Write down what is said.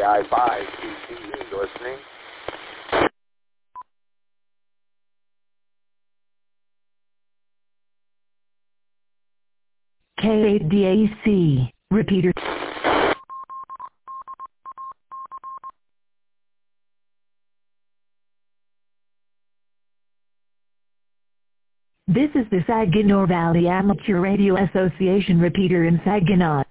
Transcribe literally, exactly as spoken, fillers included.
I five C C. You're listening. K eight D A C, repeater. This is the Saginaw Valley Amateur Radio Association repeater in Saginaw.